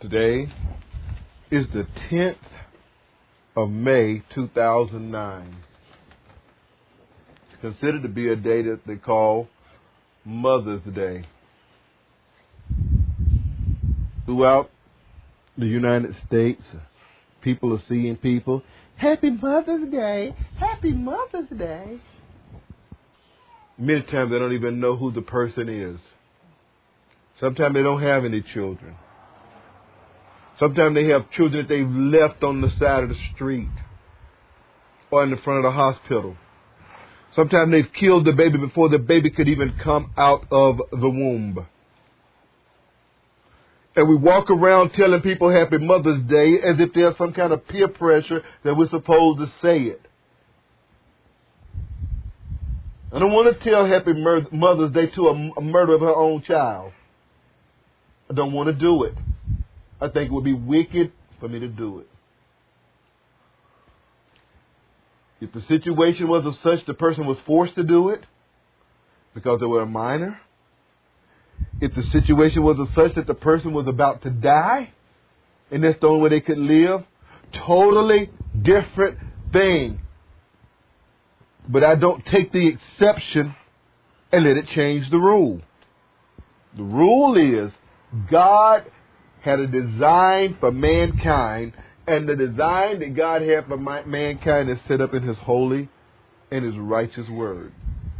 Today is the 10th of May, 2009. It's considered to be a day that they call Mother's Day. Throughout the United States, people are seeing people, Happy Mother's Day, Happy Mother's Day. Many times they don't even know who the person is. Sometimes they don't have any children. Sometimes they have children that they've left on the side of the street or in the front of the hospital. Sometimes they've killed the baby before the baby could even come out of the womb. And we walk around telling people Happy Mother's Day as if there's some kind of peer pressure that we're supposed to say it. I don't want to tell Happy Mother's Day to a murderer of her own child. I don't want to do it. I think it would be wicked for me to do it. If the situation was of such the person was forced to do it because they were a minor, if the situation was of such that the person was about to die and that's the only way they could live, totally different thing. But I don't take the exception and let it change the rule. The rule is God had a design for mankind, and the design that God had for mankind is set up in His holy and His righteous word.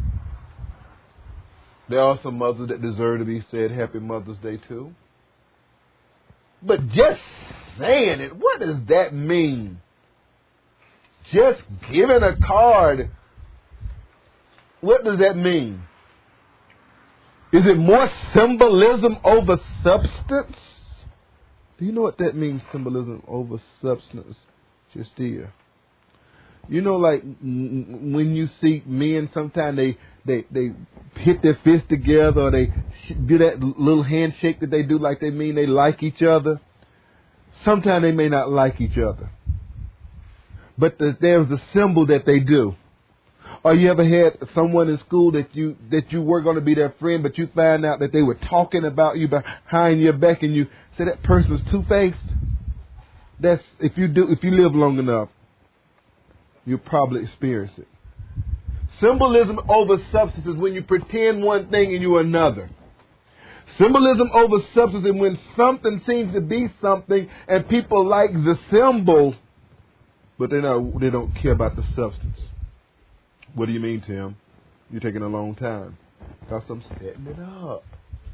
There are some mothers that deserve to be said Happy Mother's Day too. But just saying it, what does that mean? Just giving a card, what does that mean? Is it more symbolism over substance? Do you know what that means, symbolism over substance? Just here. You know, like when you see men, sometimes they hit their fists together or they do that little handshake that they do like they mean they like each other. Sometimes they may not like each other. But there's a symbol that they do. Or you ever had someone in school that you were going to be their friend, but you find out that they were talking about you behind your back, and you say that person's two-faced? That's if you live long enough, you'll probably experience it. Symbolism over substance is when you pretend one thing and you're another. Symbolism over substance is when something seems to be something and people like the symbol, but they don't care about the substance. What do you mean, Tim? You're taking a long time. Because I'm setting it up.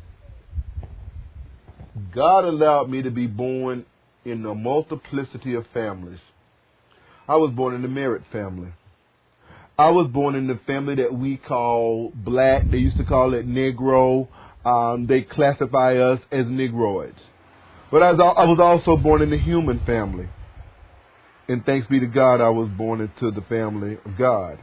God allowed me to be born in a multiplicity of families. I was born in the Merritt family. I was born in the family that we call black. They used to call it Negro. They classify us as Negroids. But I was also born in the human family. And thanks be to God, I was born into the family of God.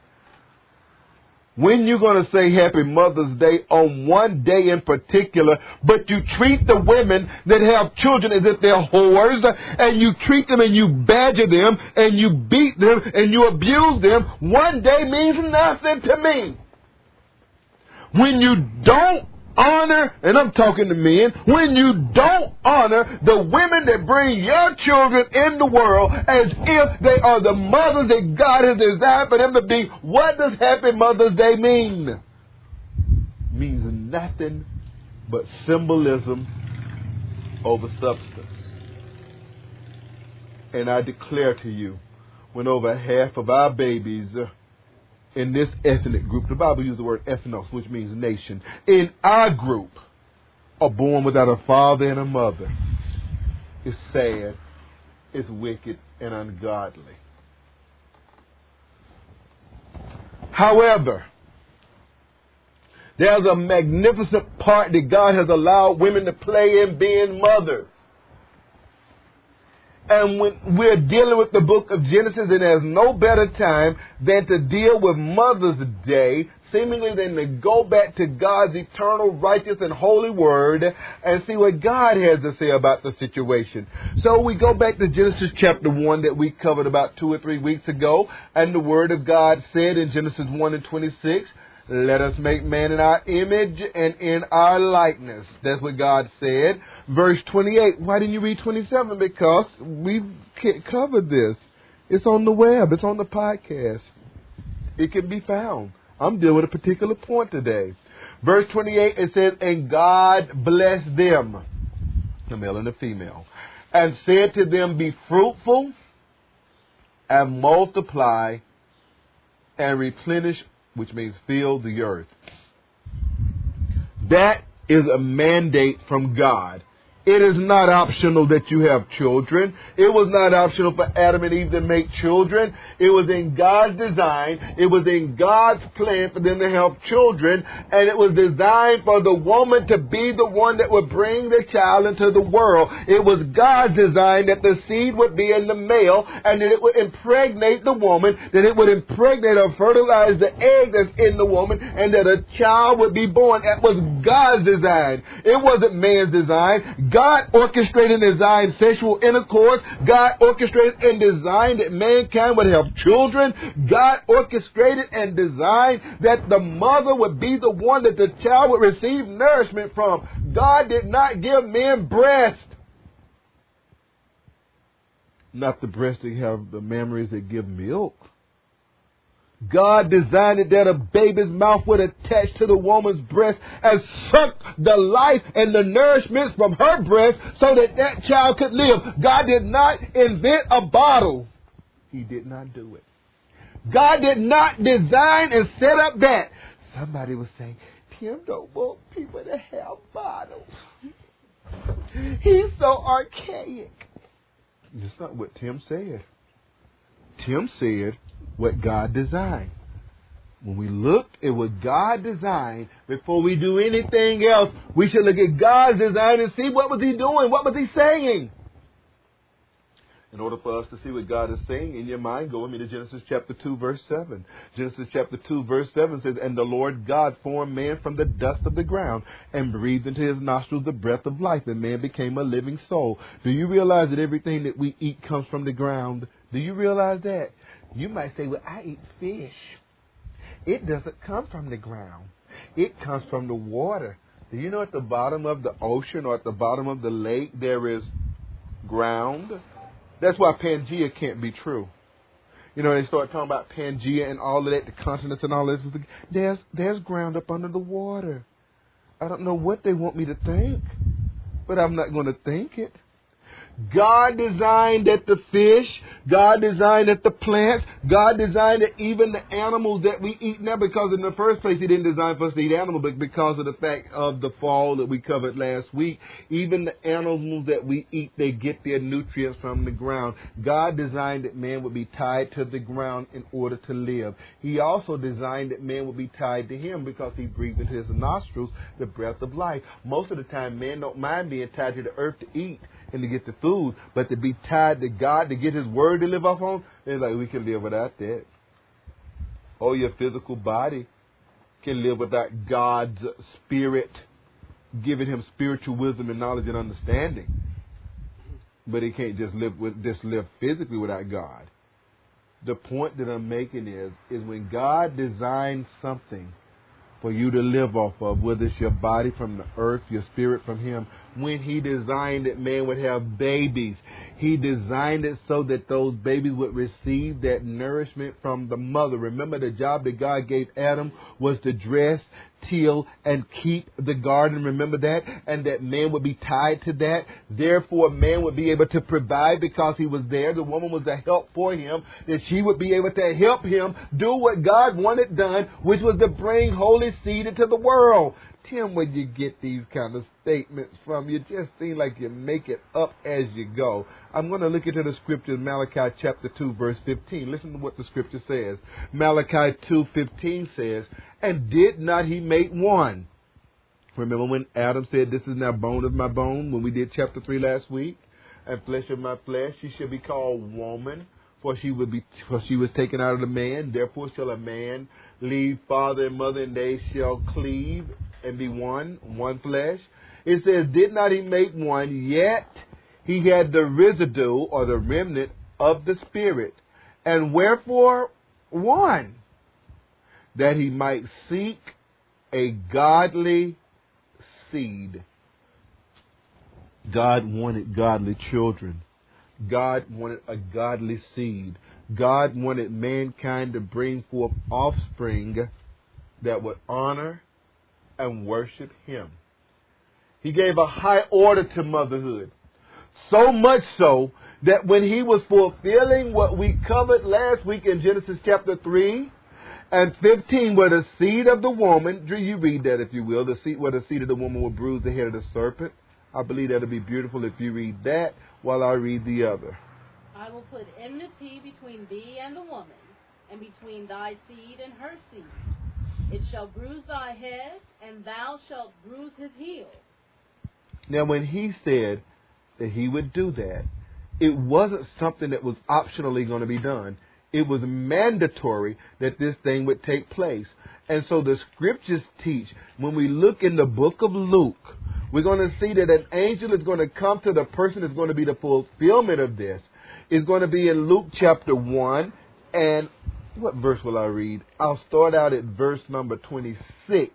When you're going to say Happy Mother's Day on one day in particular, but you treat the women that have children as if they're whores, and you treat them and you badger them, and you beat them, and you abuse them, one day means nothing to me. When you don't honor, and I'm talking to men, when you don't honor the women that bring your children in the world as if they are the mothers that God has designed for them to be, what does Happy Mother's Day mean? It means nothing but symbolism over substance. And I declare to you, when over half of our babies in this ethnic group, the Bible uses the word ethnos, which means nation, in our group are born without a father and a mother. It's sad, it's wicked, and ungodly. However, there's a magnificent part that God has allowed women to play in being mothers. And when we're dealing with the book of Genesis, and there's no better time than to deal with Mother's Day, seemingly than to go back to God's eternal, righteous, and holy word and see what God has to say about the situation. So we go back to Genesis chapter 1 that we covered about 2 or 3 weeks ago, and the word of God said in Genesis 1 and 26, Let us make man in our image and in our likeness. That's what God said. Verse 28. Why didn't you read 27? Because we've covered this. It's on the web. It's on the podcast. It can be found. I'm dealing with a particular point today. Verse 28, it says, and God blessed them, the male and the female, and said to them, be fruitful and multiply and replenish, which means fill the earth. That is a mandate from God. It is not optional that you have children. It was not optional for Adam and Eve to make children. It was in God's design. It was in God's plan for them to have children. And it was designed for the woman to be the one that would bring the child into the world. It was God's design that the seed would be in the male and that it would impregnate the woman, that it would impregnate or fertilize the egg that's in the woman, and that a child would be born. That was God's design. It wasn't man's design. God orchestrated and designed sexual intercourse. God orchestrated and designed that mankind would have children. God orchestrated and designed that the mother would be the one that the child would receive nourishment from. God did not give men breast. Not the breasts that have the memories that give milk. God designed it that a baby's mouth would attach to the woman's breast and suck the life and the nourishments from her breast so that that child could live. God did not invent a bottle. He did not do it. God did not design and set up that. Somebody was saying, Tim don't want people to have bottles. He's so archaic. That's not what Tim said. Tim said what God designed. When we look at what God designed, before we do anything else, we should look at God's design and see what was He doing, what was He saying. In order for us to see what God is saying in your mind, go with me to Genesis chapter 2, verse 7. Genesis chapter 2, verse 7 says, and the Lord God formed man from the dust of the ground and breathed into his nostrils the breath of life, and man became a living soul. Do you realize that everything that we eat comes from the ground? Do you realize that? You might say, well, I eat fish. It doesn't come from the ground. It comes from the water. Do you know at the bottom of the ocean or at the bottom of the lake there is ground? That's why Pangea can't be true. You know, they start talking about Pangea and all of that, the continents and all this. There's ground up under the water. I don't know what they want me to think, but I'm not going to think it. God designed that the fish, God designed that the plants, God designed that even the animals that we eat now, because in the first place He didn't design for us to eat animals, but because of the fact of the fall that we covered last week, even the animals that we eat, they get their nutrients from the ground. God designed that man would be tied to the ground in order to live. He also designed that man would be tied to Him because He breathed into his nostrils the breath of life. Most of the time, men don't mind being tied to the earth to eat and to get the food, but to be tied to God, to get His word to live off on, they're like, we can live without that. Oh, your physical body can live without God's Spirit, giving Him spiritual wisdom and knowledge and understanding. But it can't just live physically without God. The point that I'm making is when God designed something for you to live off of, whether it's your body from the earth, your spirit from Him. When He designed that man would have babies, He designed it so that those babies would receive that nourishment from the mother. Remember, the job that God gave Adam was to dress, till, and keep the garden. Remember that? And that man would be tied to that. Therefore, man would be able to provide because he was there. The woman was a help for him, that she would be able to help him do what God wanted done, which was to bring holy seed into the world. Tim, where you get these kind of statements from? You just seem like you make it up as you go. I'm going to look into the scripture in Malachi chapter 2, verse 15. Listen to what the scripture says. Malachi 2:15 says, and did not He make one? Remember when Adam said, this is now bone of my bone, when we did chapter 3 last week? And flesh of my flesh, she shall be called woman, for she was taken out of the man. Therefore shall a man leave father and mother, and they shall cleave and be one flesh. It says, did not He make one, yet He had the residue or the remnant of the Spirit. And wherefore one? that he might seek a godly seed. God wanted godly children. God wanted a godly seed. God wanted mankind to bring forth offspring that would honor and worship him. He gave a high order to motherhood. So much so that when he was fulfilling what we covered last week in Genesis chapter 3 and 15, where the seed of the woman, Drew, you read that if you will, where the seed of the woman will bruise the head of the serpent. I believe that'll be beautiful if you read that while I read the other. I will put enmity between thee and the woman, and between thy seed and her seed. It shall bruise thy head, and thou shalt bruise his heel. Now, when he said that he would do that, it wasn't something that was optionally going to be done. It was mandatory that this thing would take place. And so the scriptures teach, when we look in the book of Luke, we're going to see that an angel is going to come to the person that's going to be the fulfillment of this. It's going to be in Luke chapter 1. And what verse will I read? I'll start out at verse number 26.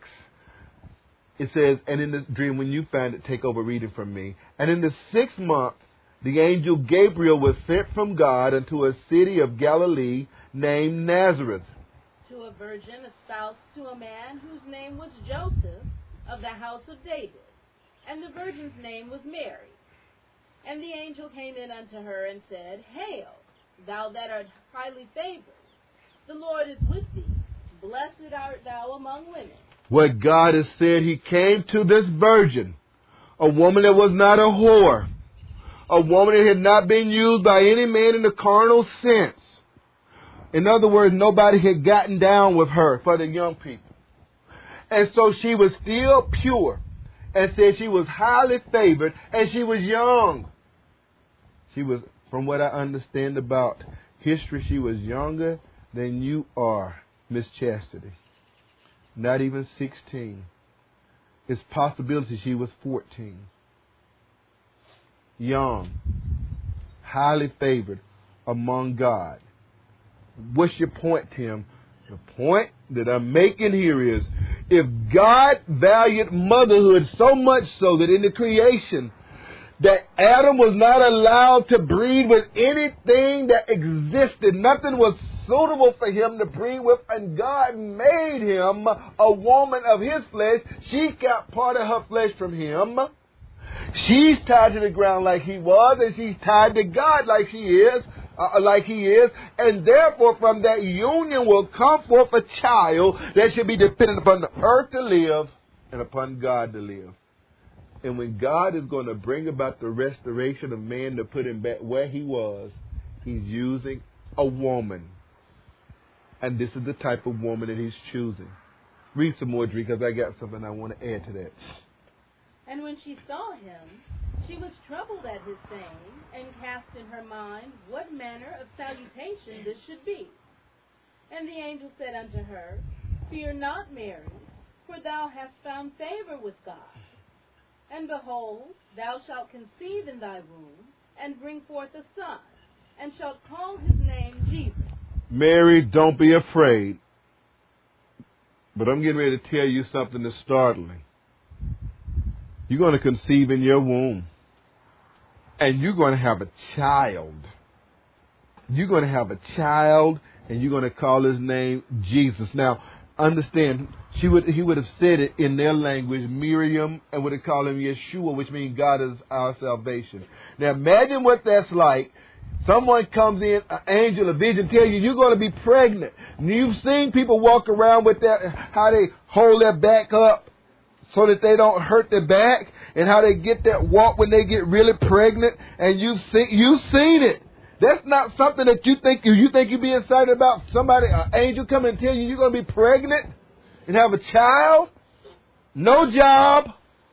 It says, and in this dream, when you find it, take over reading from me. And in the 6th month, the angel Gabriel was sent from God unto a city of Galilee named Nazareth, to a virgin espoused to a man whose name was Joseph, of the house of David. And the virgin's name was Mary. And the angel came in unto her and said, Hail, thou that art highly favored, the Lord is with thee. Blessed art thou among women. What God has said, he came to this virgin, a woman that was not a whore, a woman that had not been used by any man in the carnal sense. In other words, nobody had gotten down with her for the young people. And so she was still pure, and said she was highly favored, and she was young. She was, from what I understand about history, she was younger than you are, Miss Chastity. Not even 16. It's possibility she was 14. Young, highly favored among God. What's your point, Tim? The point that I'm making here is, if God valued motherhood so much so that in the creation, that Adam was not allowed to breed with anything that existed. Nothing was suitable for him to breed with, and God made him a woman of his flesh. She got part of her flesh from him. She's tied to the ground like he was, and she's tied to God like he is. And therefore from that union will come forth a child that should be dependent upon the earth to live and upon God to live. And when God is going to bring about the restoration of man to put him back where he was, he's using a woman. And this is the type of woman that he's choosing. Read some more, Dree, because I got something I want to add to that. And when she saw him, she was troubled at his saying, and cast in her mind what manner of salutation this should be. And the angel said unto her, Fear not, Mary, for thou hast found favor with God. And behold, thou shalt conceive in thy womb, and bring forth a son, and shalt call his name Jesus. Mary, don't be afraid. But I'm getting ready to tell you something that's startling. You're going to conceive in your womb. And you're going to have a child. You're going to have a child, and you're going to call his name Jesus. Now, understand, he would have said it in their language, Miriam, and would have called him Yeshua, which means God is our salvation. Now, imagine what that's like. Someone comes in, an angel, a vision, tell you you're going to be pregnant. And you've seen people walk around with that, how they hold their back up so that they don't hurt their back, and how they get that walk when they get really pregnant. And you've seen it. That's not something that you think you're being excited about. Somebody, an angel, come and tell you you're going to be pregnant and have a child, no job,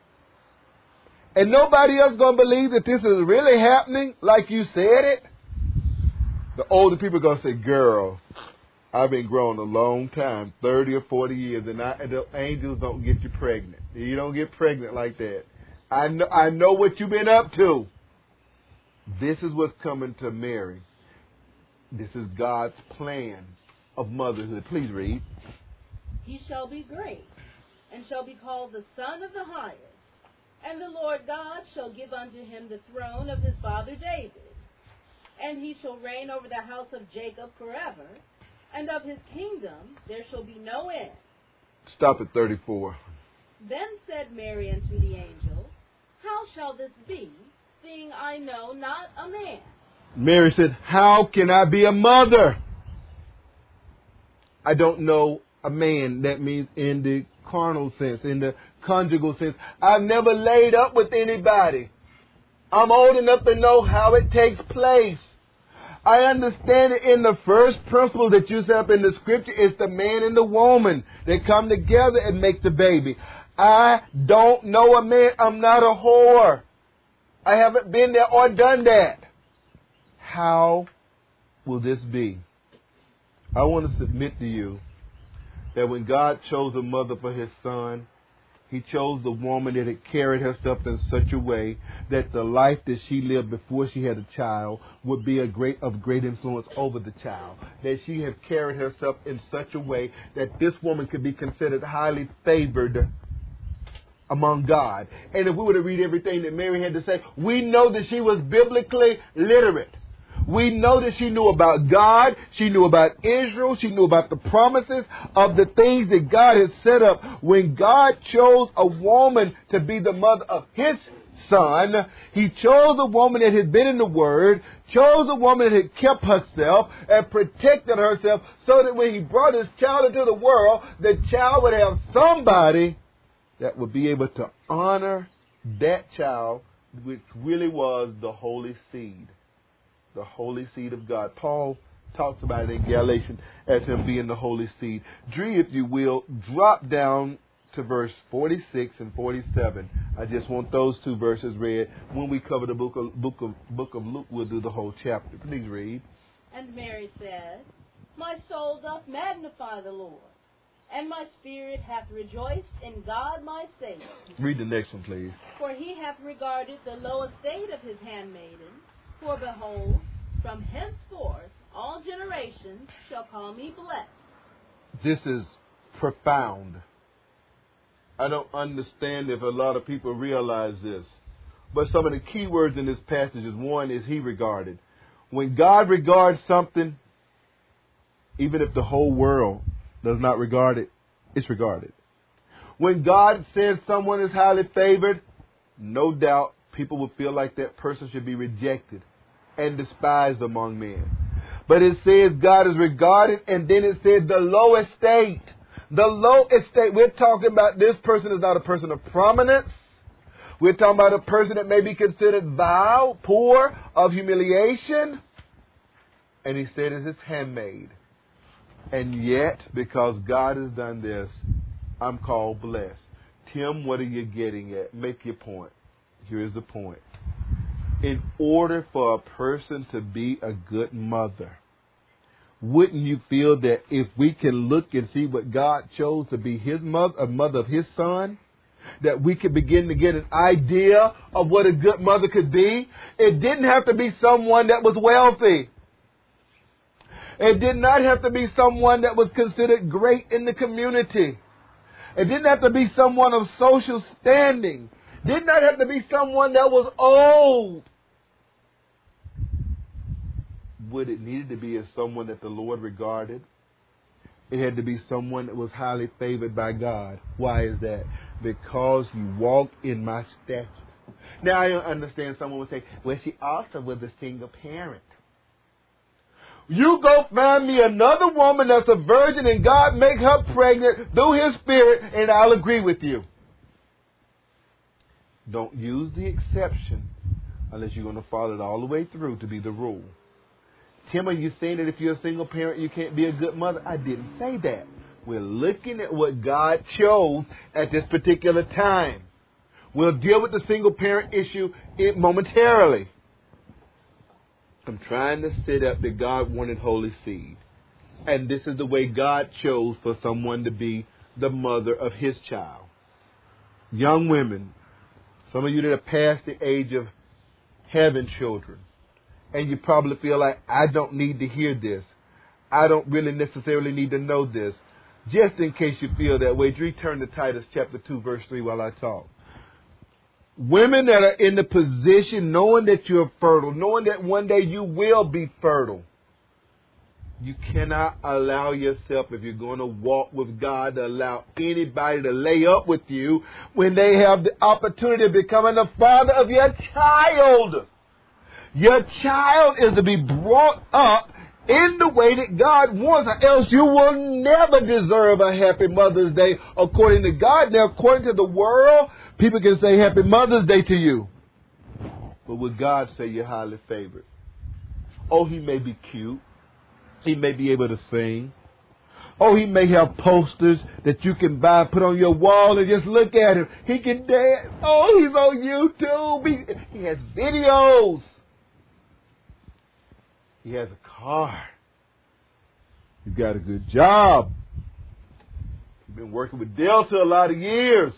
and nobody else going to believe that this is really happening like you said it. The older people are going to say, girl, I've been growing a long time, 30 or 40 years, and the angels don't get you pregnant. You don't get pregnant like that. I know what you've been up to. This is what's coming to Mary. This is God's plan of motherhood. Please read. he shall be great, and shall be called the Son of the Highest. And the Lord God shall give unto him the throne of his father David. And he shall reign over the house of Jacob forever, and of his kingdom there shall be no end. Stop at 34. Then said Mary unto the angel, How shall this be, seeing I know not a man? Mary said, how can I be a mother? I don't know a man. That means in the carnal sense, in the conjugal sense. I've never laid up with anybody. I'm old enough to know how it takes place. I understand it in the first principle that you set up in the scripture. It's the man and the woman that come together and make the baby. I don't know a man. I'm not a whore. I haven't been there or done that. How will this be? I want to submit to you that when God chose a mother for his son, he chose the woman that had carried herself in such a way that the life that she lived before she had a child would be of great influence over the child. That she had carried herself in such a way that this woman could be considered highly favored among God. And if we were to read everything that Mary had to say, we know that she was biblically literate. We know that she knew about God, she knew about Israel, she knew about the promises of the things that God had set up. When God chose a woman to be the mother of his son, he chose a woman that had been in the Word, chose a woman that had kept herself and protected herself so that when he brought his child into the world, the child would have somebody that would be able to honor that child, which really was the holy seed. The holy seed of God. Paul talks about it in Galatians as him being the holy seed. Dree, if you will, drop down to verse 46 and 47. I just want those two verses read. When we cover the book of Luke, we'll do the whole chapter. Please read. And Mary said, My soul doth magnify the Lord, and my spirit hath rejoiced in God my Saviour. Read the next one, please. For he hath regarded the low estate of his handmaiden. For behold, from henceforth all generations shall call me blessed. This is profound. I don't understand if a lot of people realize this. But some of the key words in this passage is, one is he regarded. When God regards something, even if the whole world does not regard it, it's regarded. When God says someone is highly favored, no doubt people will feel like that person should be rejected and despised among men. But it says God is regarded, and then it says the low estate. The low estate, we're talking about this person is not a person of prominence. We're talking about a person that may be considered vile, poor, of humiliation. And he said it's his handmaid. And yet, because God has done this, I'm called blessed. Tim, what are you getting at? Make your point. Here's the point. In order for a person to be a good mother, wouldn't you feel that if we can look and see what God chose to be his mother, a mother of his son, that we could begin to get an idea of what a good mother could be? It didn't have to be someone that was wealthy. It did not have to be someone that was considered great in the community. It didn't have to be someone of social standing. It did not have to be someone that was old. What it needed to be is someone that the Lord regarded. It had to be someone that was highly favored by God. Why is that? Because you walk in my statutes. Now I understand someone would say, well, she also was a single parent. You go find me another woman that's a virgin and God make her pregnant through his spirit and I'll agree with you. Don't use the exception unless you're going to follow it all the way through to be the rule. Tim, are you saying that if you're a single parent, you can't be a good mother? I didn't say that. We're looking at what God chose at this particular time. We'll deal with the single parent issue momentarily. I'm trying to set up that God wanted holy seed. And this is the way God chose for someone to be the mother of his child. Young women, some of you that have passed the age of having children, and you probably feel like, I don't need to hear this. I don't really necessarily need to know this. Just in case you feel that way, return to Titus chapter 2, verse 3 while I talk. Women that are in the position, knowing that you're fertile, knowing that one day you will be fertile, you cannot allow yourself, if you're going to walk with God, to allow anybody to lay up with you when they have the opportunity of becoming the father of your child. Your child is to be brought up in the way that God wants, or else you will never deserve a happy Mother's Day according to God. Now, according to the world, people can say happy Mother's Day to you. But with God say you're highly favored. Oh, he may be cute. He may be able to sing. Oh, he may have posters that you can buy, put on your wall and just look at him. He can dance. Oh, he's on YouTube. He has videos. He has a car. He's got a good job. He's been working with Delta a lot of years.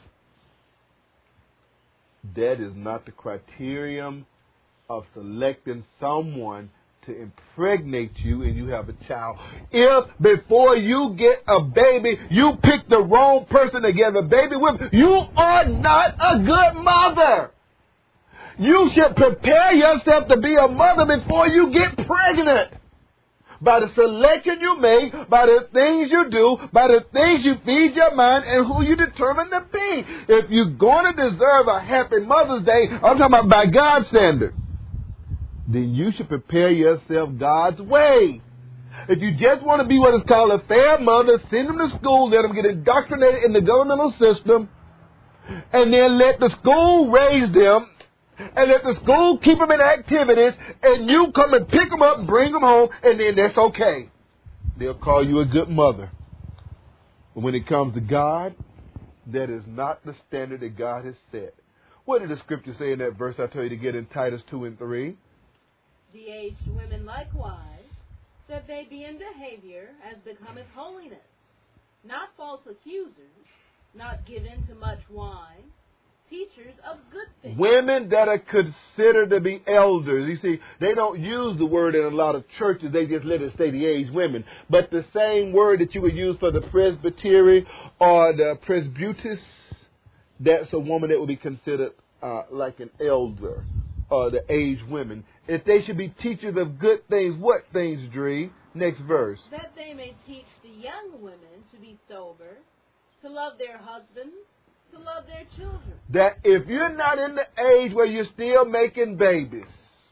That is not the criterion of selecting someone to impregnate you and you have a child. If before you get a baby, you pick the wrong person to get a baby with, you are not a good mother. You should prepare yourself to be a mother before you get pregnant. By the selection you make, by the things you do, by the things you feed your mind, and who you determine to be. If you're going to deserve a happy Mother's Day, I'm talking about by God's standard, then you should prepare yourself God's way. If you just want to be what is called a fair mother, send them to school, let them get indoctrinated in the governmental system, and then let the school raise them, and let the school keep them in activities, and you come and pick them up and bring them home, and then that's okay. They'll call you a good mother. But when it comes to God, that is not the standard that God has set. What did the scripture say in that verse I told you to get in Titus 2 and 3? The aged women likewise, that they be in behavior as becometh holiness, not false accusers, not given to much wine, teachers of good things. Women that are considered to be elders. You see, they don't use the word in a lot of churches. They just let it say the aged women. But the same word that you would use for the presbytery or the presbytus, that's a woman that would be considered like an elder, or the aged women. If they should be teachers of good things, what things, Dree? Next verse. That they may teach the young women to be sober, to love their husbands, to love their children. That if you're not in the age where you're still making babies,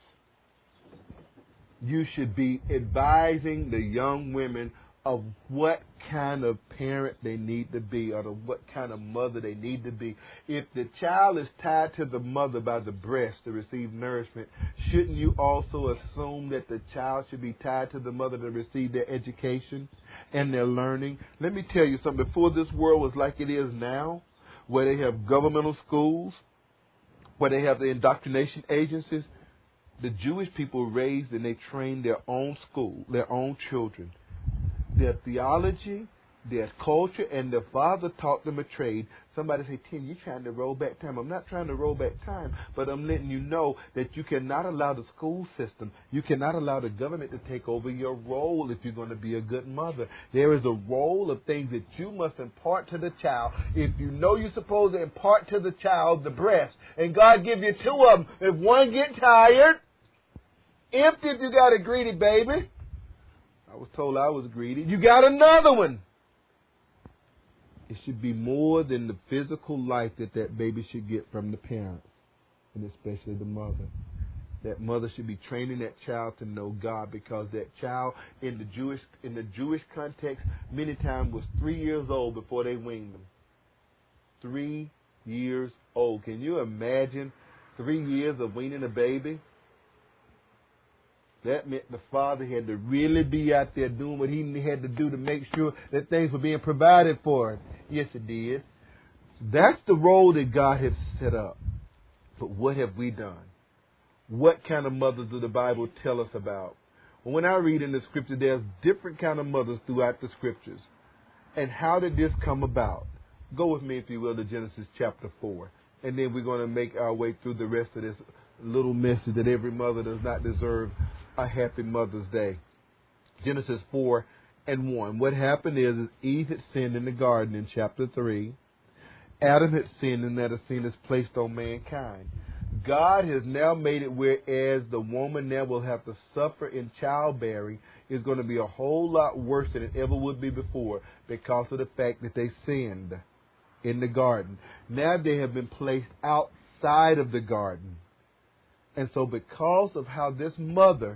you should be advising the young women of what kind of parent they need to be, or what kind of mother they need to be. If the child is tied to the mother by the breast to receive nourishment, shouldn't you also assume that the child should be tied to the mother to receive their education and their learning? Let me tell you something. Before this world was like it is now, where they have governmental schools, where they have the indoctrination agencies, the Jewish people raised and they trained their own school, their own children. Their theology, their culture, and their father taught them a trade. Somebody say, Tim, you're trying to roll back time. I'm not trying to roll back time, but I'm letting you know that you cannot allow the school system, you cannot allow the government to take over your role if you're going to be a good mother. There is a role of things that you must impart to the child. If you know you're supposed to impart to the child the breast, and God give you two of them, if one get tired, empty if you got a greedy baby. I was told I was greedy. You got another one. It should be more than the physical life that that baby should get from the parents, and especially the mother. That mother should be training that child to know God, because that child in the Jewish context many times was 3 years old before they weaned them. 3 years old. Can you imagine 3 years of weaning a baby? That meant the father had to really be out there doing what he had to do to make sure that things were being provided for him. Yes, it did. That's the role that God has set up. But what have we done? What kind of mothers does the Bible tell us about? Well, when I read in the scripture, there's different kind of mothers throughout the scriptures. And how did this come about? Go with me, if you will, to Genesis chapter 4. And then we're going to make our way through the rest of this little message that every mother does not deserve a happy Mother's Day. Genesis 4 and 1. What happened is Eve had sinned in the garden in chapter 3. Adam had sinned, and that a sin is placed on mankind. God has now made it whereas the woman now will have to suffer in childbearing is going to be a whole lot worse than it ever would be before because of the fact that they sinned in the garden. Now they have been placed outside of the garden. And so because of how this mother,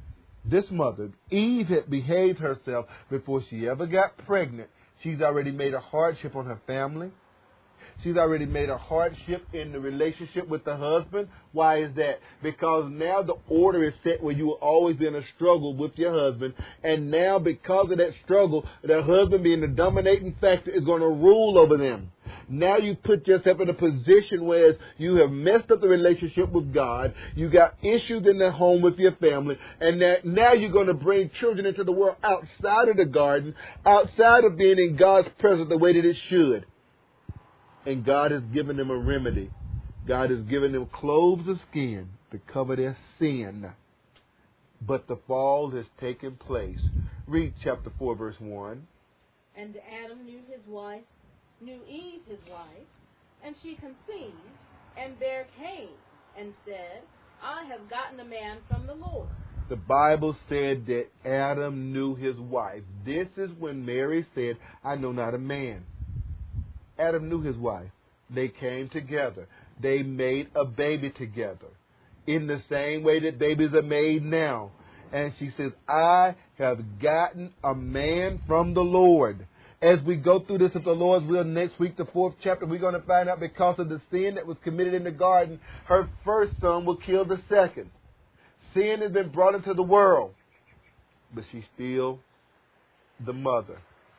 Eve, had behaved herself before she ever got pregnant, she's already made a hardship on her family. She's already made a hardship in the relationship with the husband. Why is that? Because now the order is set where you will always be in a struggle with your husband. And now because of that struggle, the husband being the dominating factor is going to rule over them. Now you put yourself in a position where you have messed up the relationship with God. You got issues in the home with your family. And that now you're going to bring children into the world outside of the garden, outside of being in God's presence the way that it should. And God has given them a remedy. God has given them clothes of skin to cover their sin. But the fall has taken place. Read chapter 4, verse 1. And Adam knew Eve his wife, and she conceived, and bare Cain, and said, I have gotten a man from the Lord. The Bible said that Adam knew his wife. This is when Mary said, I know not a man. Adam knew his wife. They came together. They made a baby together in the same way that babies are made now. And she says, I have gotten a man from the Lord. As we go through this at the Lord's will next week, the 4th chapter, we're going to find out because of the sin that was committed in the garden, her first son will kill the second. Sin has been brought into the world, but she's still the mother.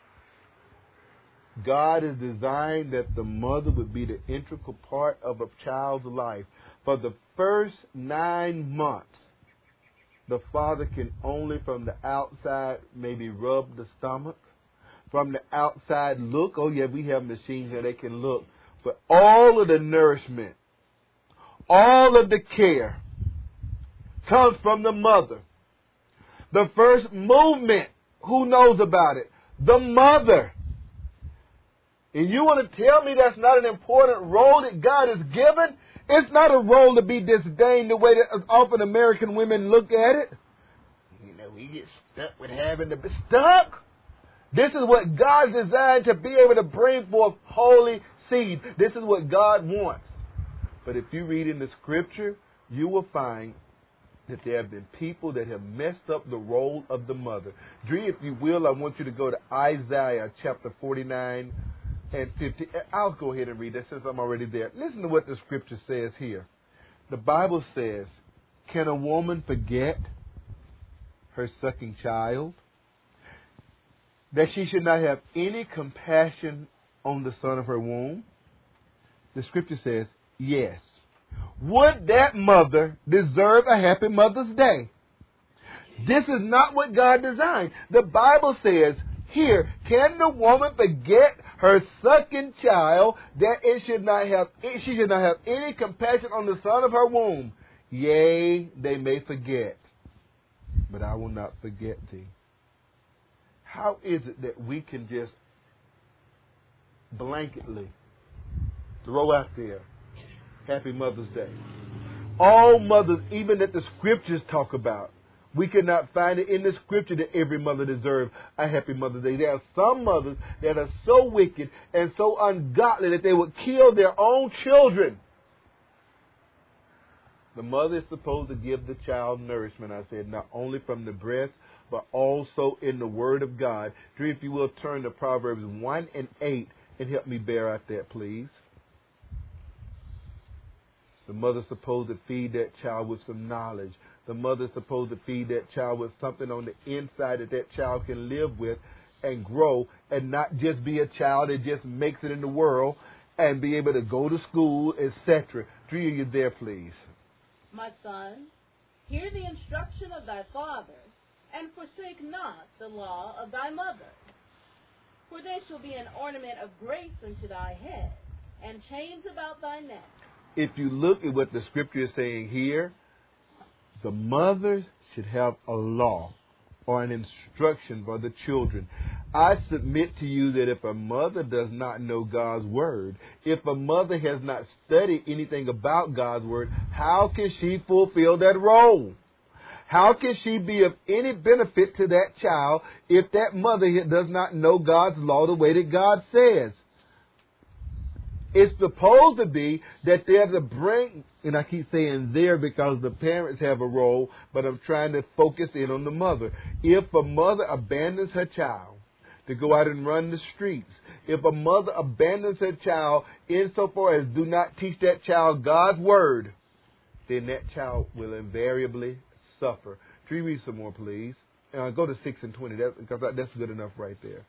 God has designed that the mother would be the integral part of a child's life. For the first 9 months, the father can only from the outside maybe rub the stomach. From the outside look. Oh yeah, we have machines that they can look. But all of the nourishment, all of the care comes from the mother. The first movement, who knows about it? The mother. And you want to tell me that's not an important role that God has given? It's not a role to be disdained the way that often American women look at it. You know, we get stuck with having to be stuck. This is what God designed to be able to bring forth holy seed. This is what God wants. But if you read in the scripture, you will find that there have been people that have messed up the role of the mother. Dree, if you will, I want you to go to Isaiah chapter 49 and 50. I'll go ahead and read that since I'm already there. Listen to what the scripture says here. The Bible says, can a woman forget her sucking child, that she should not have any compassion on the son of her womb? The scripture says, yes. Would that mother deserve a happy Mother's Day? This is not what God designed. The Bible says here, can the woman forget her sucking child, that she should not have any compassion on the son of her womb? Yea, they may forget, but I will not forget thee. How is it that we can just blanketly throw out there Happy Mother's Day? All mothers, even that the scriptures talk about, we cannot find it in the scripture that every mother deserves a Happy Mother's Day. There are some mothers that are so wicked and so ungodly that they would kill their own children. The mother is supposed to give the child nourishment, I said, not only from the breast, but also in the Word of God. Drew, if you will, turn to Proverbs 1 and 8 and help me bear out that, please. The mother's supposed to feed that child with some knowledge. The mother's supposed to feed that child with something on the inside that that child can live with and grow, and not just be a child that just makes it in the world and be able to go to school, etc. Drew, you there, please. My son, hear the instruction of thy father, and forsake not the law of thy mother. For they shall be an ornament of grace unto thy head, and chains about thy neck. If you look at what the scripture is saying here, the mothers should have a law. or an instruction for the children. I submit to you that if a mother does not know God's Word, if a mother has not studied anything about God's Word, how can she fulfill that role? How can she be of any benefit to that child if that mother does not know God's law the way that God says? It's supposed to be that they're to bring, and I keep saying there because the parents have a role, but I'm trying to focus in on the mother. If a mother abandons her child to go out and run the streets, if a mother abandons her child insofar as do not teach that child God's Word, then that child will invariably suffer. Tree, read some more, please. Go to 6 and 20, because that's good enough right there.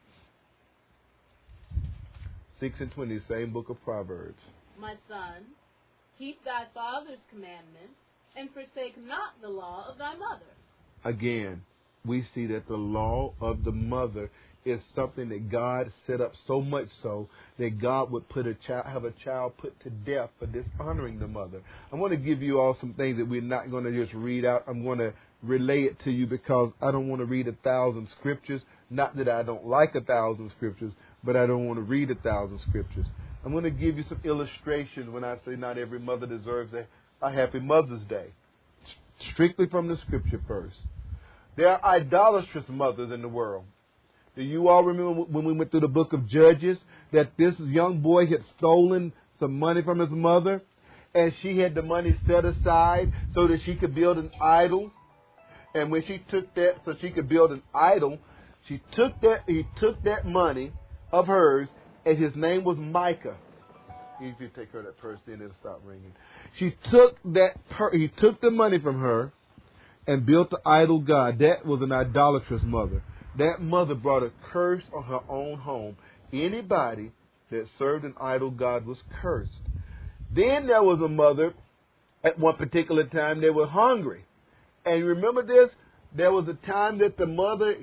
6 and 20, same book of Proverbs. My son, keep thy father's commandments, and forsake not the law of thy mother. Again, we see that the law of the mother is something that God set up, so much so that God would have a child put to death for dishonoring the mother. I want to give you all some things that we're not going to just read out. I'm going to relay it to you because I don't want to read 1,000 scriptures. Not that I don't like 1,000 scriptures, but I don't want to read 1,000 scriptures. I'm going to give you some illustrations when I say not every mother deserves a happy Mother's Day. Strictly from the scripture first. There are idolatrous mothers in the world. Do you all remember when we went through the book of Judges that this young boy had stolen some money from his mother and she had the money set aside so that she could build an idol? And when she took that so she could build an idol, he took that money of hers, and his name was Micah. If you take her that purse, then it'll stop ringing. He took the money from her and built the idol god. That was an idolatrous mother. That mother brought a curse on her own home. Anybody that served an idol god was cursed. Then there was a mother, at one particular time, they were hungry. And remember this? There was a time that there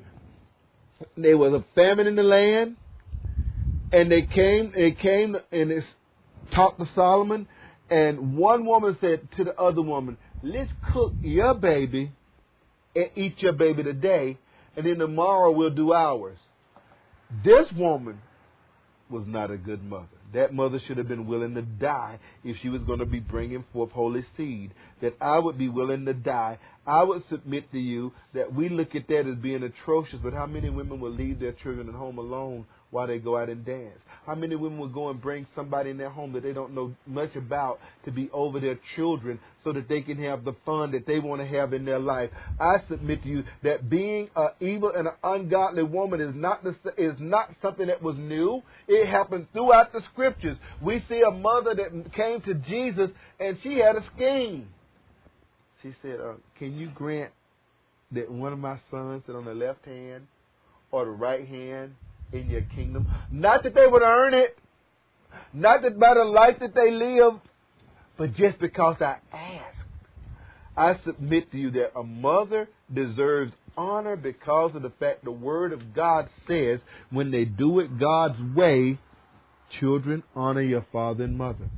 was a famine in the land, and they came and they talked to Solomon, and one woman said to the other woman, let's cook your baby and eat your baby today, and then tomorrow we'll do ours. This woman was not a good mother. That mother should have been willing to die if she was going to be bringing forth holy seed. That I would be willing to die. I would submit to you that we look at that as being atrocious, but how many women will leave their children at home alone while they go out and dance? How many women will go and bring somebody in their home that they don't know much about to be over their children so that they can have the fun that they want to have in their life? I submit to you that being an evil and an ungodly woman is not something that was new. It happened throughout the scriptures. We see a mother that came to Jesus and she had a scheme. She said, can you grant that one of my sons sit on the left hand or the right hand in your kingdom? Not that they would earn it, not that by the life that they live, but just because I asked. I submit to you that a mother deserves honor because of the fact the Word of God says when they do it God's way, children, honor your father and mother.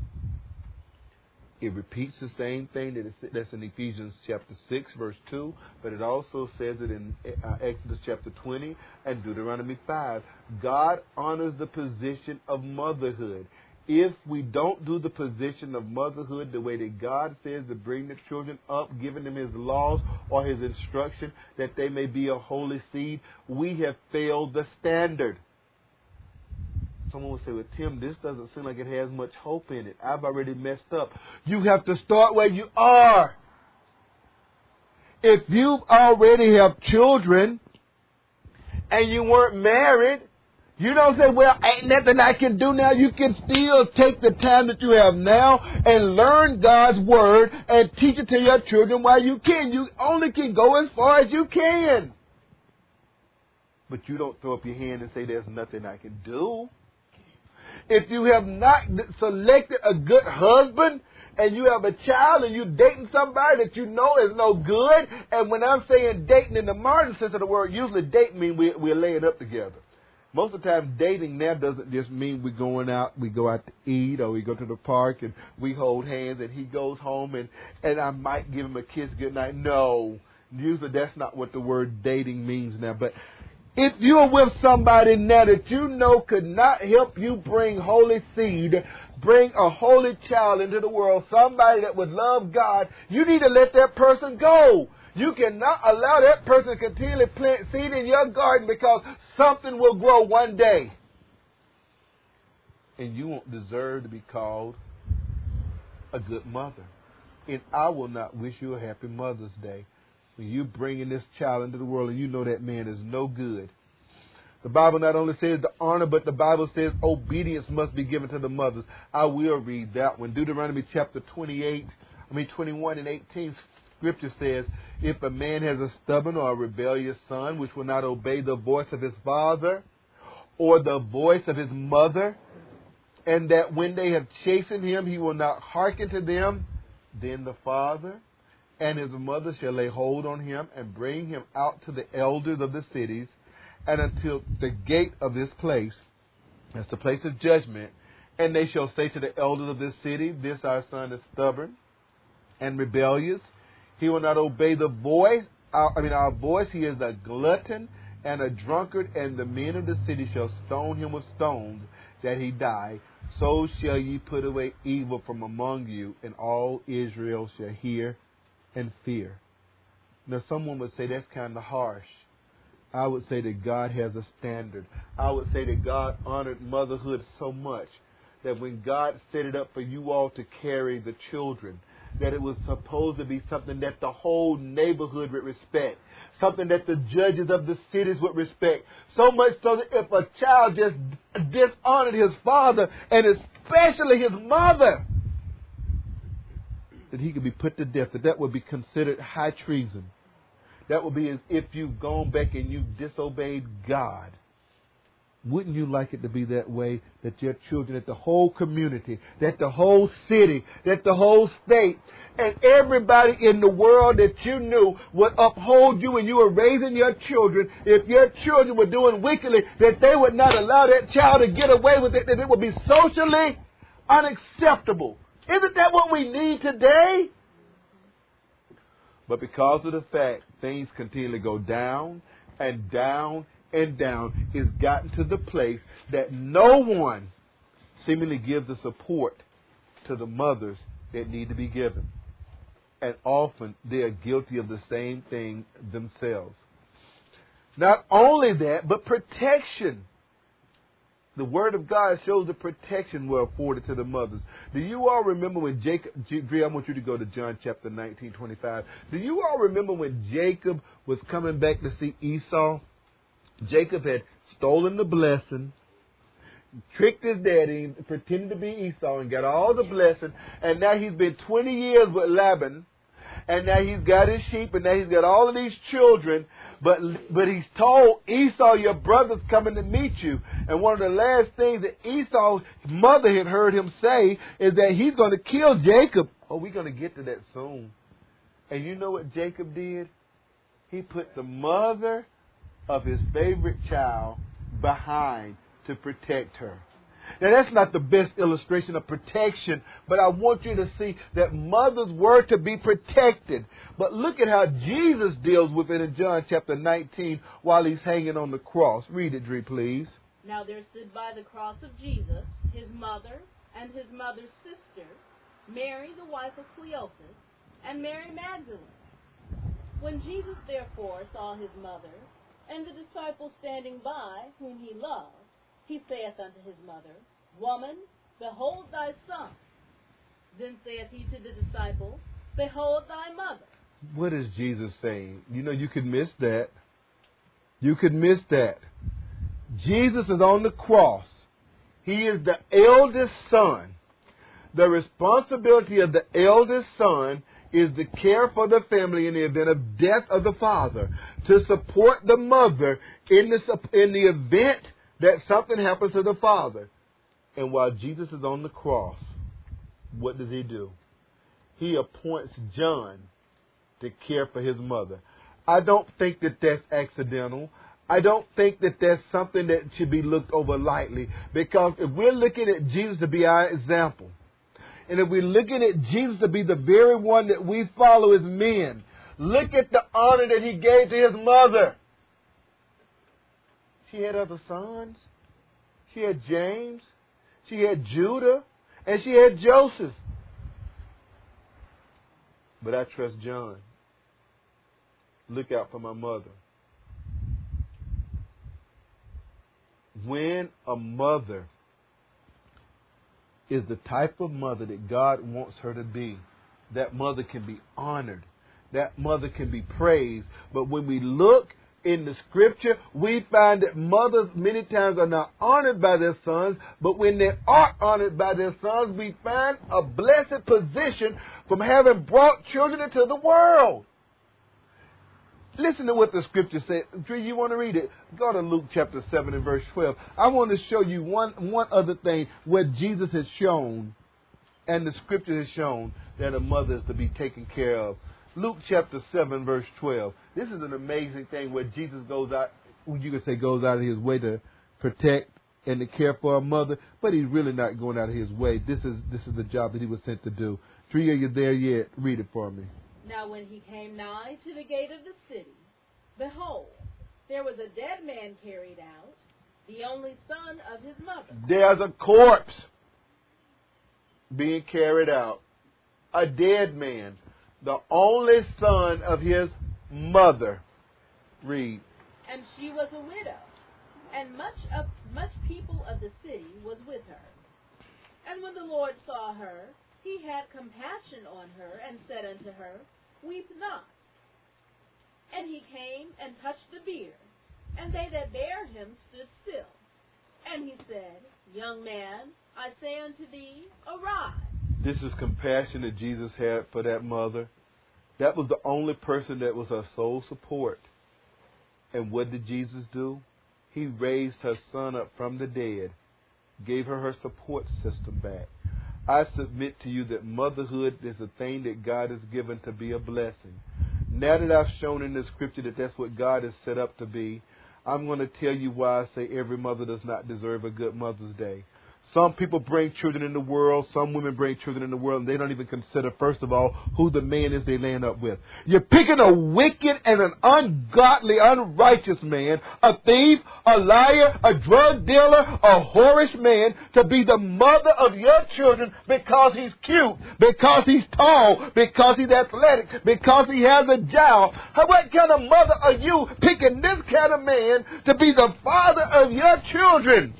It repeats the same thing that's in Ephesians chapter 6, verse 2, but it also says it in Exodus chapter 20 and Deuteronomy 5. God honors the position of motherhood. If we don't do the position of motherhood the way that God says to bring the children up, giving them His laws or His instruction that they may be a holy seed, we have failed the standard. Someone will say, well, Tim, this doesn't seem like it has much hope in it. I've already messed up. You have to start where you are. If you already have children and you weren't married, you don't say, well, ain't nothing I can do now. You can still take the time that you have now and learn God's Word and teach it to your children while you can. You only can go as far as you can. But you don't throw up your hand and say, there's nothing I can do. If you have not selected a good husband and you have a child and you're dating somebody that you know is no good, and when I'm saying dating in the modern sense of the word, usually dating means we're laying up together. Most of the time, dating now doesn't just mean we're going out, we go out to eat, or we go to the park and we hold hands and he goes home and I might give him a kiss goodnight. No. Usually that's not what the word dating means now. But if you're with somebody now that you know could not help you bring holy seed, bring a holy child into the world, somebody that would love God, you need to let that person go. You cannot allow that person to continually plant seed in your garden because something will grow one day. And you won't deserve to be called a good mother. And I will not wish you a happy Mother's Day when you bringing this child into the world and you know that man is no good. The Bible not only says the honor, but the Bible says obedience must be given to the mothers. I will read that one. Deuteronomy chapter 21 and 18, Scripture says, if a man has a stubborn or a rebellious son which will not obey the voice of his father or the voice of his mother, and that when they have chastened him he will not hearken to them, then the father and his mother shall lay hold on him and bring him out to the elders of the cities and until the gate of this place, that's the place of judgment, and they shall say to the elders of this city, this our son is stubborn and rebellious. He will not obey the voice, our voice. He is a glutton and a drunkard, and the men of the city shall stone him with stones that he die. So shall ye put away evil from among you, and all Israel shall hear and fear. Now someone would say that's kind of harsh. I would say that God has a standard. I would say that God honored motherhood so much that when God set it up for you all to carry the children, that it was supposed to be something that the whole neighborhood would respect, something that the judges of the cities would respect, so much so that if a child just dishonored his father, and especially his mother, that he could be put to death, that would be considered high treason. That would be as if you've gone back and you've disobeyed God. Wouldn't you like it to be that way, that your children, that the whole community, that the whole city, that the whole state, and everybody in the world that you knew would uphold you when you were raising your children? If your children were doing wickedly, that they would not allow that child to get away with it, that it would be socially unacceptable. Isn't that what we need today? But because of the fact things continually go down and down and down, it's gotten to the place that no one seemingly gives the support to the mothers that need to be given. And often they are guilty of the same thing themselves. Not only that, but protection. The Word of God shows the protection we're afforded to the mothers. Do you all remember when Jacob, Dre, I want you to go to John chapter 19:25. Do you all remember when Jacob was coming back to see Esau? Jacob had stolen the blessing, tricked his daddy, pretended to be Esau, and got all the blessing. And now he's been 20 years with Laban. And now he's got his sheep, and now he's got all of these children. But he's told Esau, your brother's coming to meet you. And one of the last things that Esau's mother had heard him say is that he's going to kill Jacob. Oh, we're going to get to that soon. And you know what Jacob did? He put the mother of his favorite child behind to protect her. Now, that's not the best illustration of protection, but I want you to see that mothers were to be protected. But look at how Jesus deals with it in John chapter 19 while he's hanging on the cross. Read it, Dree, please. Now there stood by the cross of Jesus his mother and his mother's sister, Mary the wife of Cleophas, and Mary Magdalene. When Jesus therefore saw his mother and the disciple standing by whom he loved, he saith unto his mother, Woman, behold thy son. Then saith he to the disciple, Behold thy mother. What is Jesus saying? You know, you could miss that. You could miss that. Jesus is on the cross. He is the eldest son. The responsibility of the eldest son is to care for the family in the event of death of the father, to support the mother in the event that something happens to the father. And while Jesus is on the cross, what does he do? He appoints John to care for his mother. I don't think that that's accidental. I don't think that that's something that should be looked over lightly. Because if we're looking at Jesus to be our example, and if we're looking at Jesus to be the very one that we follow as men, Look at the honor that he gave to his mother. She had other sons. She had James. She had Judah. And she had Joseph. But I trust John. Look out for my mother. When a mother is the type of mother that God wants her to be, that mother can be honored. That mother can be praised. But when we look in the scripture, we find that mothers many times are not honored by their sons, but when they are honored by their sons, we find a blessed position from having brought children into the world. Listen to what the scripture says. Drew, you want to read it? Go to Luke chapter 7 and verse 12. I want to show you one other thing where Jesus has shown and the scripture has shown that a mother is to be taken care of. Luke chapter 7 verse 12. This is an amazing thing where Jesus goes out, you could say goes out of his way to protect and to care for a mother, but he's really not going out of his way. This is the job that he was sent to do. Tree, are you there yet? Read it for me. Now when he came nigh to the gate of the city, behold, there was a dead man carried out, the only son of his mother. There's a corpse being carried out. A dead man, the only son of his mother. Read. And she was a widow, and much people of the city was with her. And when the Lord saw her, he had compassion on her, and said unto her, Weep not. And he came and touched the bier, and they that bare him stood still. And he said, Young man, I say unto thee, arise. This is compassion that Jesus had for that mother. That was the only person that was her sole support. And what did Jesus do? He raised her son up from the dead, gave her support system back. I submit to you that motherhood is a thing that God has given to be a blessing. Now that I've shown in the scripture that that's what God has set up to be, I'm going to tell you why I say every mother does not deserve a good Mother's Day. Some people bring children in the world. Some women bring children in the world, and they don't even consider, first of all, who the man is they land up with. You're picking a wicked and an ungodly, unrighteous man, a thief, a liar, a drug dealer, a whorish man, to be the mother of your children because he's cute, because he's tall, because he's athletic, because he has a job. What kind of mother are you picking this kind of man to be the father of your children?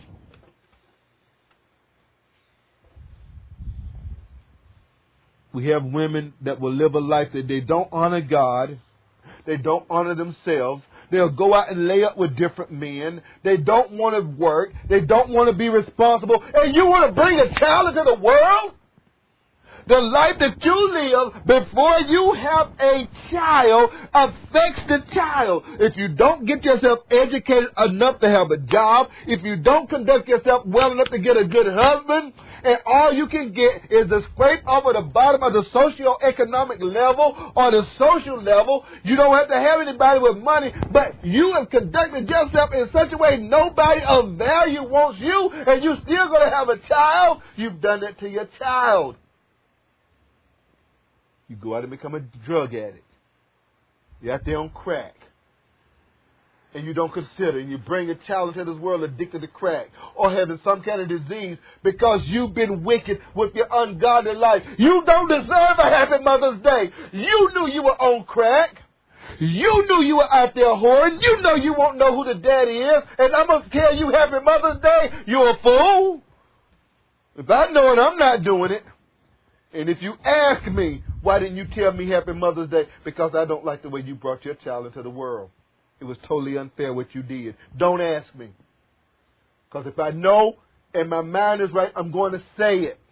We have women that will live a life that they don't honor God. They don't honor themselves. They'll go out and lay up with different men. They don't want to work. They don't want to be responsible. And you want to bring a child into the world? The life that you live before you have a child affects the child. If you don't get yourself educated enough to have a job, if you don't conduct yourself well enough to get a good husband, and all you can get is to scrape off at the bottom of the socioeconomic level or the social level, you don't have to have anybody with money, but you have conducted yourself in such a way nobody of value wants you, and you're still going to have a child, you've done that to your child. You go out and become a drug addict. You're out there on crack. And you don't consider, and you bring a child into this world addicted to crack or having some kind of disease because you've been wicked with your ungodly life. You don't deserve a happy Mother's Day. You knew you were on crack. You knew you were out there whoring. You know you won't know who the daddy is. And I'm going to tell you happy Mother's Day. You're a fool. If I know it, I'm not doing it. And if you ask me, why didn't you tell me happy Mother's Day? Because I don't like the way you brought your child into the world. It was totally unfair what you did. Don't ask me. Because if I know and my mind is right, I'm going to say it.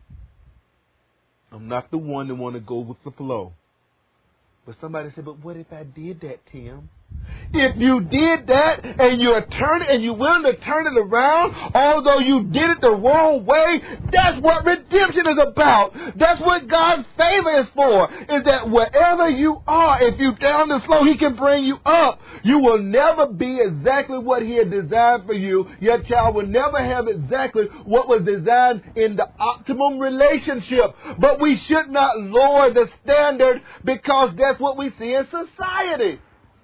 I'm not the one that want to go with the flow. But somebody said, but what if I did that, Tim? If you did that and you're willing to turn it around, although you did it the wrong way, that's what redemption is about. That's what God's favor is for, is that wherever you are, if you're down the slope, He can bring you up. You will never be exactly what He had designed for you. Your child will never have exactly what was designed in the optimum relationship. But we should not lower the standard because that's what we see in society.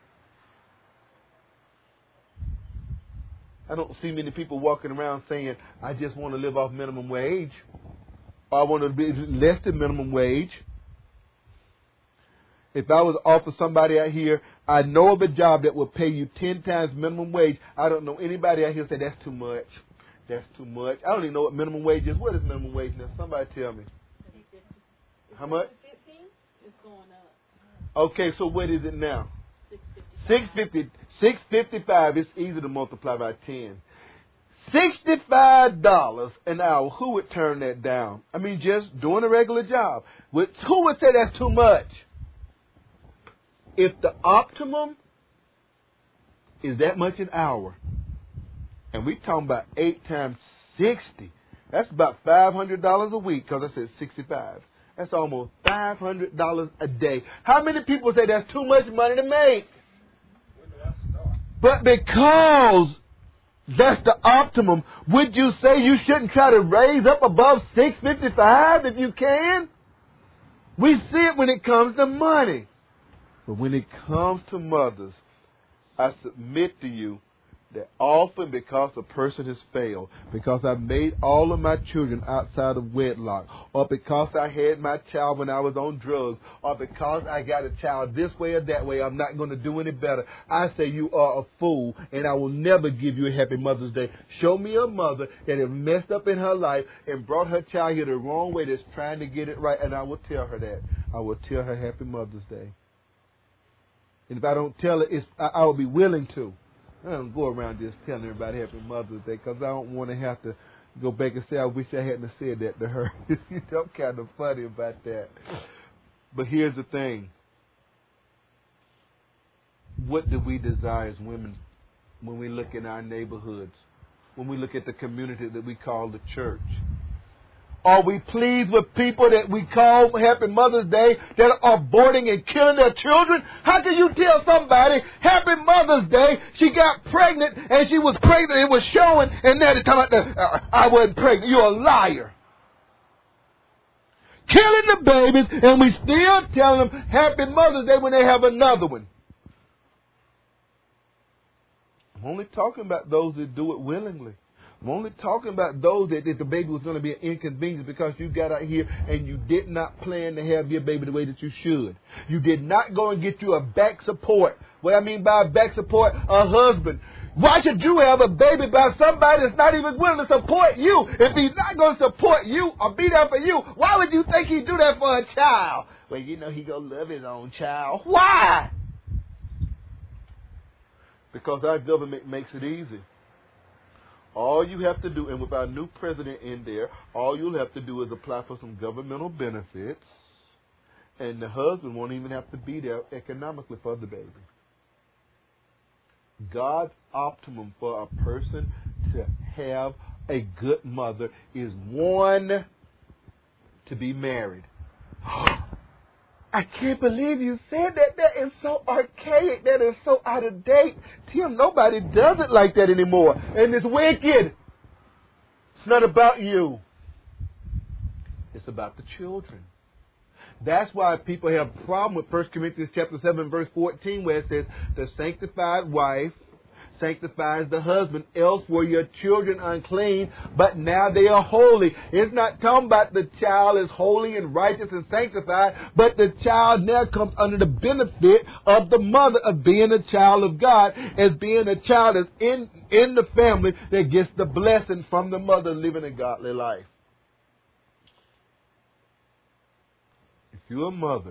I don't see many people walking around saying, I just want to live off minimum wage. Or I want to be less than minimum wage. If I was to offer somebody out here, I know of a job that will pay you 10 times minimum wage. I don't know anybody out here say that's too much. That's too much. I don't even know what minimum wage is. What is minimum wage now? Somebody tell me. How much? It's going up. Okay, so what is it now? $6.55. It's easy to multiply by 10. $65 an hour. Who would turn that down? I mean, just doing a regular job. Who would say that's too much? If the optimum is that much an hour, and we're talking about 8 times 60, that's about $500 a week, because I said 65. That's almost $500 a day. How many people say that's too much money to make? But because that's the optimum, would you say you shouldn't try to raise up above $6.55 if you can? We see it when it comes to money. But when it comes to mothers, I submit to you that often because a person has failed, because I made all of my children outside of wedlock, or because I had my child when I was on drugs, or because I got a child this way or that way, I'm not going to do any better. I say you are a fool, and I will never give you a happy Mother's Day. Show me a mother that has messed up in her life and brought her child here the wrong way that's trying to get it right, and I will tell her that. I will tell her happy Mother's Day. And if I don't tell her, I will be willing to. I don't go around just telling everybody happy Mother's Day because I don't want to have to go back and say, I wish I hadn't said that to her. I'm kind of funny about that. But here's the thing. What do we desire as women when we look in our neighborhoods, when we look at the community that we call the church? Are we pleased with people that we call Happy Mother's Day that are aborting and killing their children? How can you tell somebody Happy Mother's Day, she got pregnant and she was pregnant, it was showing, and now they're talking about I wasn't pregnant? You're a liar. Killing the babies, and we still telling them Happy Mother's Day when they have another one. I'm only talking about those that do it willingly. I'm only talking about those that the baby was going to be an inconvenience because you got out here and you did not plan to have your baby the way that you should. You did not go and get you a back support. What I mean by a back support, a husband. Why should you have a baby by somebody that's not even willing to support you? If he's not going to support you or be there for you, why would you think he'd do that for a child? Well, you know he going to love his own child. Why? Because our government makes it easy. All you have to do, and with our new president in there, all you'll have to do is apply for some governmental benefits, and the husband won't even have to be there economically for the baby. God's optimum for a person to have a good mother is one, to be married. I can't believe you said that. That is so archaic. That is so out of date. Tim, nobody does it like that anymore. And it's wicked. It's not about you. It's about the children. That's why people have a problem with 1 Corinthians chapter 7, verse 14, where it says, the sanctified wife sanctifies the husband, else were your children unclean, but now they are holy. It's not talking about the child is holy and righteous and sanctified, but the child now comes under the benefit of the mother of being a child of God, as being a child that's in the family that gets the blessing from the mother living a godly life. If you're a mother,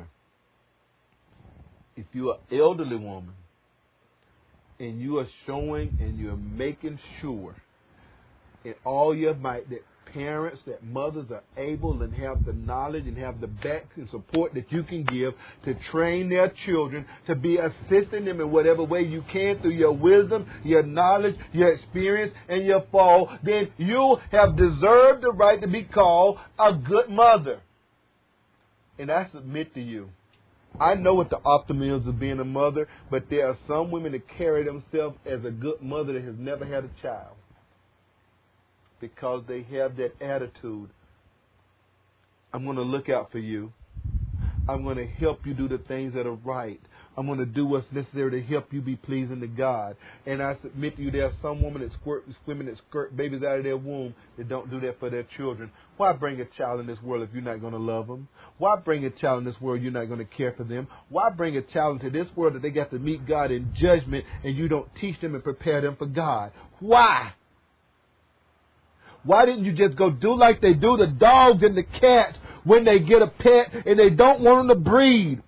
if you're an elderly woman, and you are showing and you're making sure in all your might that parents, that mothers are able and have the knowledge and have the back and support that you can give to train their children, to be assisting them in whatever way you can through your wisdom, your knowledge, your experience, and your fall, then you have deserved the right to be called a good mother. And I submit to you, I know what the optimum is of being a mother, but there are some women that carry themselves as a good mother that has never had a child, because they have that attitude. I'm going to look out for you. I'm going to help you do the things that are right. I'm going to do what's necessary to help you be pleasing to God. And I submit to you, there are some women that squirt babies out of their womb that don't do that for their children. Why bring a child in this world if you're not going to love them? Why bring a child in this world you're not going to care for them? Why bring a child into this world that they got to meet God in judgment and you don't teach them and prepare them for God? Why? Why didn't you just go do like they do the dogs and the cats when they get a pet and they don't want them to breed?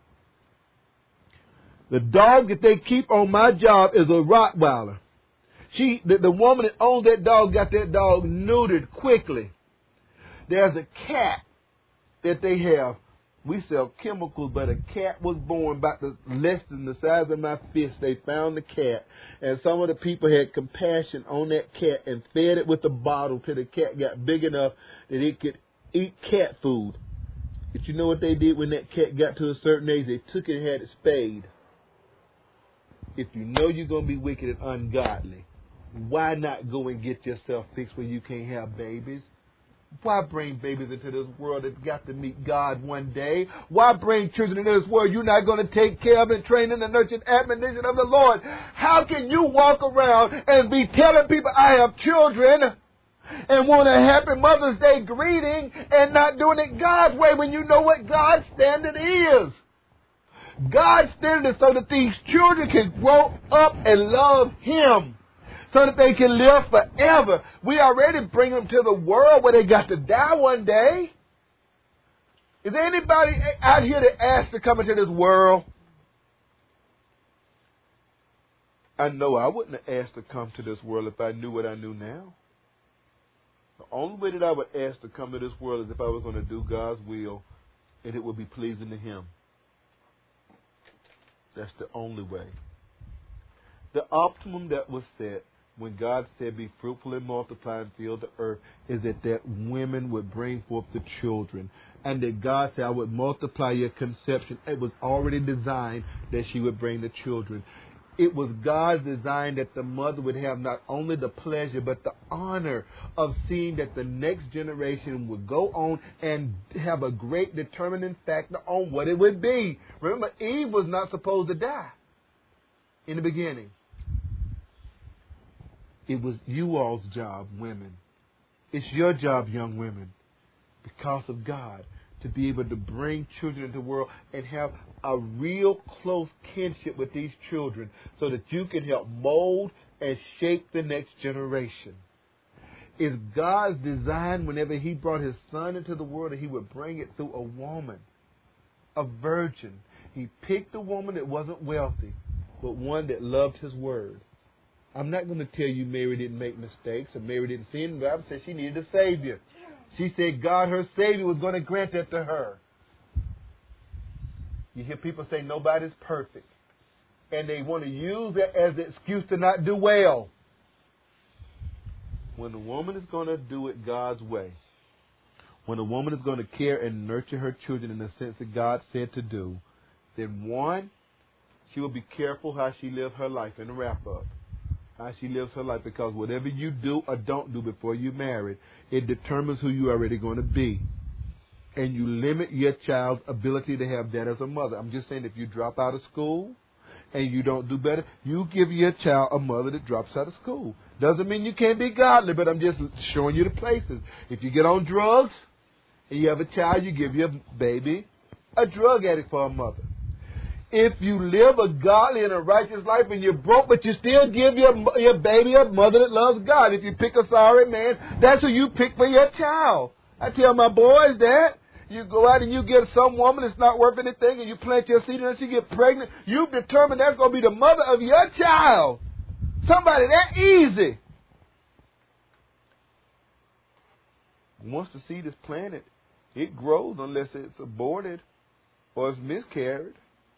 The dog that they keep on my job is a Rottweiler. The woman that owns that dog got that dog neutered quickly. There's a cat that they have. We sell chemicals, but a cat was born about less than the size of my fist. They found the cat, and some of the people had compassion on that cat and fed it with a bottle till the cat got big enough that it could eat cat food. But you know what they did when that cat got to a certain age? They took it and had it spayed. If you know you're going to be wicked and ungodly, why not go and get yourself fixed where you can't have babies? Why bring babies into this world that got to meet God one day? Why bring children into this world you're not going to take care of and train in the nurture and admonition of the Lord? How can you walk around and be telling people, I have children, and want a happy Mother's Day greeting and not doing it God's way when you know what God's standard is? God's standard is so that these children can grow up and love Him, so that they can live forever. We already bring them to the world where they got to die one day. Is there anybody out here that asked to come into this world? I know I wouldn't have asked to come to this world if I knew what I knew now. The only way that I would ask to come to this world is if I was going to do God's will and it would be pleasing to Him. That's the only way. The optimum that was set when God said, be fruitful and multiply and fill the earth, is that women would bring forth the children. And that God said, I would multiply your conception. It was already designed that she would bring the children. It was God's design that the mother would have not only the pleasure, but the honor of seeing that the next generation would go on and have a great determining factor on what it would be. Remember, Eve was not supposed to die in the beginning. It was you all's job, women. It's your job, young women, because of God, to be able to bring children into the world and have a real close kinship with these children so that you can help mold and shape the next generation. It's God's design whenever He brought His Son into the world that He would bring it through a woman, a virgin. He picked a woman that wasn't wealthy, but one that loved His word. I'm not going to tell you Mary didn't make mistakes or Mary didn't sin. The Bible says she needed a Savior. She said God, her Savior, was going to grant that to her. You hear people say nobody's perfect, and they want to use that as an excuse to not do well. When a woman is going to do it God's way, when a woman is going to care and nurture her children in the sense that God said to do, then one, she will be careful how she lives her life. In the wrap up, how she lives her life, because whatever you do or don't do before you marry, it determines who you're already going to be. And you limit your child's ability to have that as a mother. I'm just saying, if you drop out of school and you don't do better, you give your child a mother that drops out of school. Doesn't mean you can't be godly, but I'm just showing you the places. If you get on drugs and you have a child, you give your baby a drug addict for a mother. If you live a godly and a righteous life and you're broke, but you still give your baby a mother that loves God. If you pick a sorry man, that's who you pick for your child. I tell my boys that. You go out and you get some woman that's not worth anything and you plant your seed and she get pregnant. You've determined that's going to be the mother of your child. Somebody that easy. Once the seed is planted, it grows unless it's aborted or it's miscarried.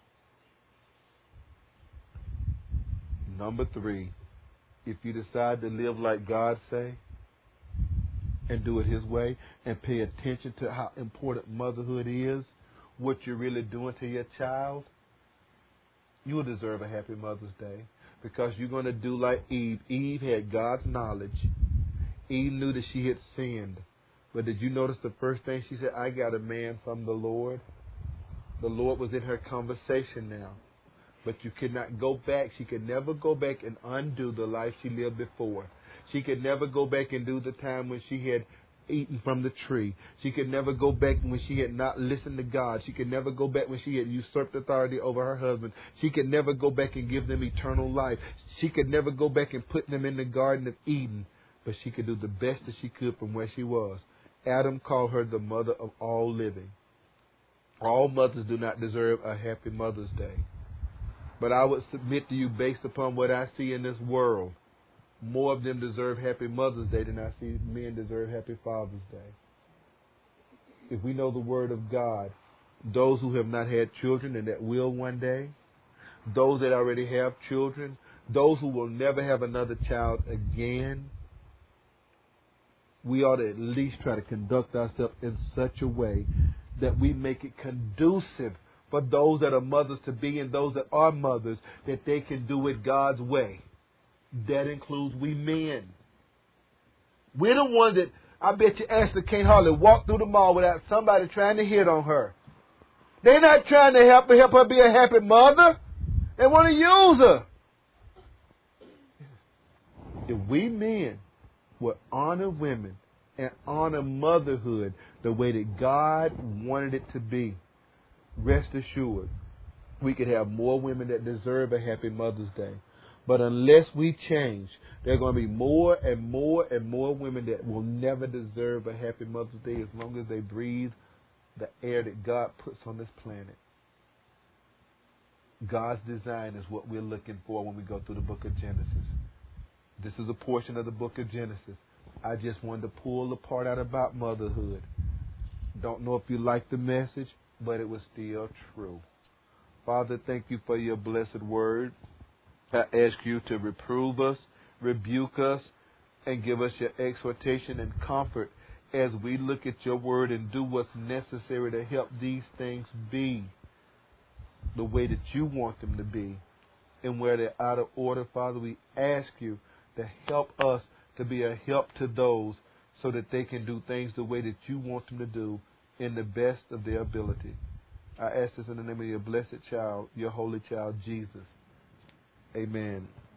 Number 3, if you decide to live like God say and do it His way and pay attention to how important motherhood is, what you're really doing to your child, you will deserve a happy Mother's Day because you're going to do like Eve. Eve had God's knowledge. Eve knew that she had sinned. But did you notice the first thing she said? I got a man from the Lord. The Lord was in her conversation now. But you could not go back. She could never go back and undo the life she lived before. She could never go back and do the time when she had eaten from the tree. She could never go back when she had not listened to God. She could never go back when she had usurped authority over her husband. She could never go back and give them eternal life. She could never go back and put them in the Garden of Eden. But she could do the best that she could from where she was. Adam called her the mother of all living. All mothers do not deserve a happy Mother's Day. But I would submit to you, based upon what I see in this world, more of them deserve happy Mother's Day than I see men deserve happy Father's Day. If we know the Word of God, those who have not had children and that will one day, those that already have children, those who will never have another child again, we ought to at least try to conduct ourselves in such a way that we make it conducive for those that are mothers-to-be and those that are mothers, that they can do it God's way. That includes we men. We're the ones that, I bet you Ashley can't hardly walk through the mall without somebody trying to hit on her. They're not trying to help her be a happy mother. They want to use her. If we men would honor women and honor motherhood the way that God wanted it to be, rest assured, we could have more women that deserve a happy Mother's Day. But unless we change, there are going to be more and more and more women that will never deserve a happy Mother's Day as long as they breathe the air that God puts on this planet. God's design is what we're looking for when we go through the book of Genesis. This is a portion of the book of Genesis. I just wanted to pull the part out about motherhood. Don't know if you like the message, but it was still true. Father, thank you for your blessed word. I ask you to reprove us, rebuke us, and give us your exhortation and comfort as we look at your word and do what's necessary to help these things be the way that you want them to be. And where they're out of order, Father, we ask you to help us to be a help to those so that they can do things the way that you want them to do in the best of their ability. I ask this in the name of your blessed child, your holy child, Jesus. Amen.